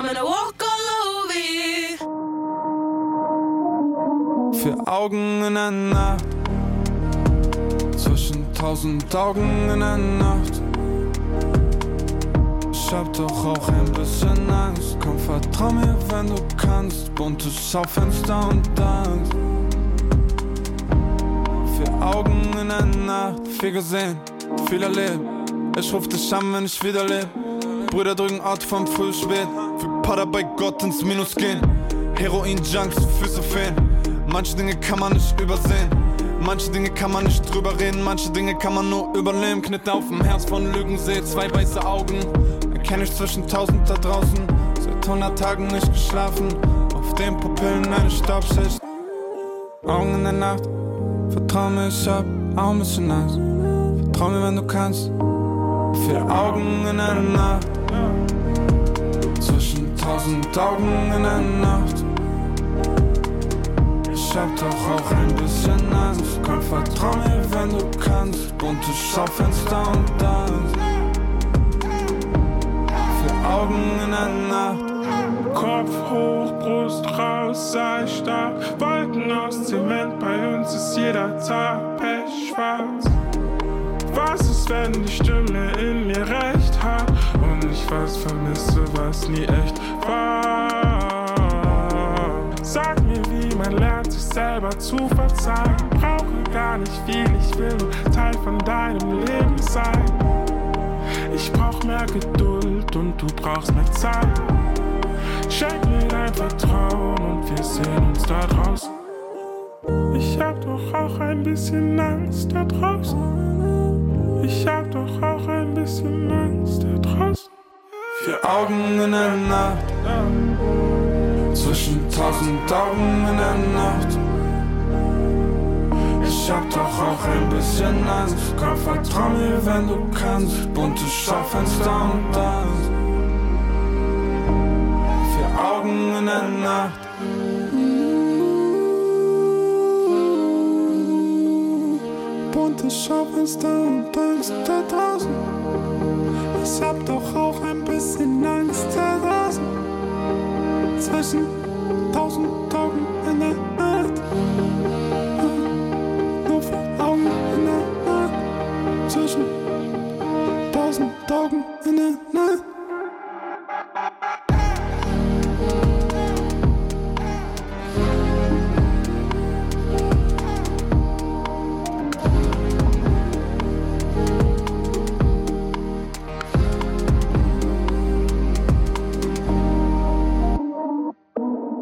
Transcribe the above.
I'm gonna walk all over you. 4 Augen in der Nacht, zwischen 1000 Augen in der Nacht. Ich hab doch auch ein bisschen Angst. Komm, vertrau mir, wenn du kannst. Bunte Schaufenster und Tanz. 4 Augen in der Nacht, viel gesehen, viel erlebt. Ich ruf dich an, wenn ich wieder leb. Brüder drücken Art vom Frühspät. Für Pader bei Gott ins Minus gehen. Heroin-Junks, Füße fehlen. Manche Dinge kann man nicht übersehen. Manche Dinge kann man nicht drüber reden. Manche Dinge kann man nur überleben. Knitte auf dem Herz von Lügensee, 2 weiße Augen. Erkenn ich zwischen 1000 da draußen. Seit 100 Tagen nicht geschlafen. Auf den Pupillen eine Staubschicht. Augen in der Nacht. Vertrau mir, ich hab auch ein bisschen Angst. Vertrau mir, wenn du kannst. 4 Augen in der Nacht. Zwischen 1000 Augen in der Nacht. Ich hab doch auch ein bisschen Angst. Komm, vertrau mir, wenn du kannst. Bunte Schaufenster und Tanz. 4 Augen in der Nacht. Kopf hoch, Brust raus, sei stark. Wolken aus Zement, bei uns ist jeder Tag pechschwarz. Was ist, wenn die Stimme in mir recht hat und ich was vermisse, was nie echt war? Sag mir, wie man lernt, sich selber zu verzeihen. Brauche gar nicht viel, ich will nur Teil von deinem Leben sein. Ich brauch mehr Geduld und du brauchst mehr Zeit. Schenk mir dein Vertrauen und wir sehen uns da draußen. Ich hab doch auch ein bisschen Angst da draußen. Ich hab doch auch ein bisschen Angst da draußen. 4 Augen in der Nacht. Zwischen 1000 Augen in der Nacht. Ich hab doch auch ein bisschen Angst. Komm, vertrau mir, wenn du kannst. Bunte Schaufenster und Tanz. 4 Augen in der Nacht. Bunte Schaufenster und Tanz da draußen. Ich hab doch auch ein bisschen Angst da draußen. Zwischen